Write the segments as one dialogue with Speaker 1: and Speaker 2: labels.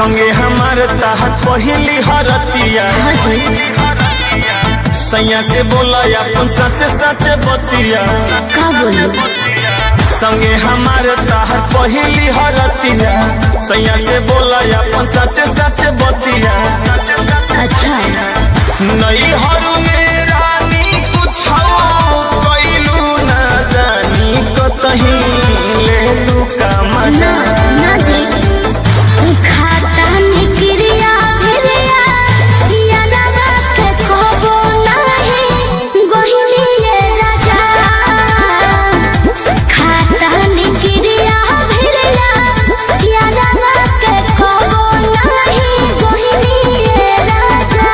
Speaker 1: संगे हमार ताहत पहली हरतिया सैया से बोला अपन सच सच बतिया
Speaker 2: का बोलू
Speaker 1: संगे हमार ताहत पहली हरतिया सैया से बोला अपन सच सच बतिया।
Speaker 2: अच्छा
Speaker 1: नहीं हरू में रानी कुछ कैलू ना जानी कतही ले लू का मजा
Speaker 2: ना जी खाता निकरिया भिरिया या लगा के कहबो नहीं गोहिनी ये राजा खाता निकरिया भिरिया या लगा के कहबो नहीं गोहिनी ये राजा।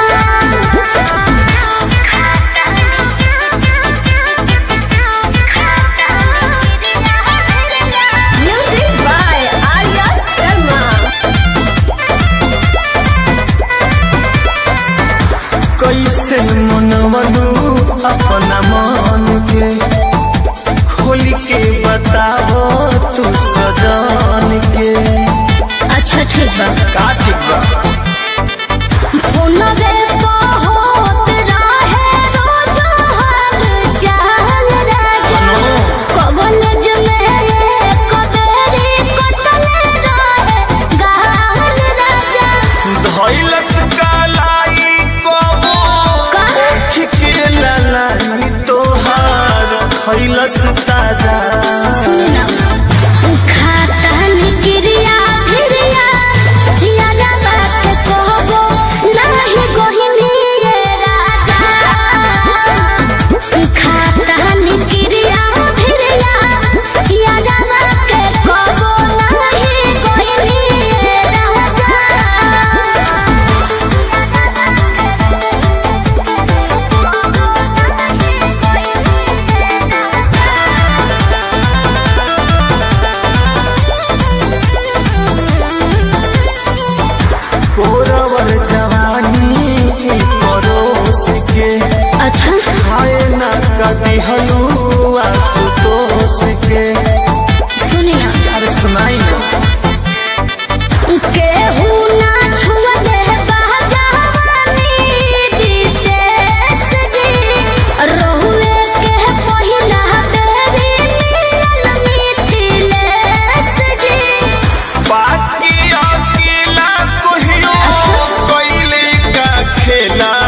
Speaker 2: Music by Arya Sharma.
Speaker 1: कैसे मनवलू अपना मन के खोल के बताओ तू सजन के।
Speaker 2: अच्छा ठीक बा
Speaker 1: का ठीक बा
Speaker 2: फोनवे पे होत रहे रोज हाल चाल राजा कॉलेज में कबेरी कटल रहे गाल राजा
Speaker 1: धैलस कालाई कबो उठ के ललाई तोहार खैलस ताजा।
Speaker 2: सुना खाता निकरिया भिरिया या लगा के कहबो नहीं गोहिनी ये राजा खाता निकरिया भिरिया या लगा के कहबो नहीं गोहिनी ये राजा।
Speaker 1: कोरवर जवानी परोस के
Speaker 2: अच्छा
Speaker 1: खाए ना कदी हलू आशुतोष के।
Speaker 2: सुनिया
Speaker 1: अरे सुनाई ना
Speaker 2: केहू ना छुअले बाजावानी विशेष जी रहुए के पहिला बेरी मिलल मिथिलेश जी
Speaker 1: बाकी अकेला कहियो कैले का खेला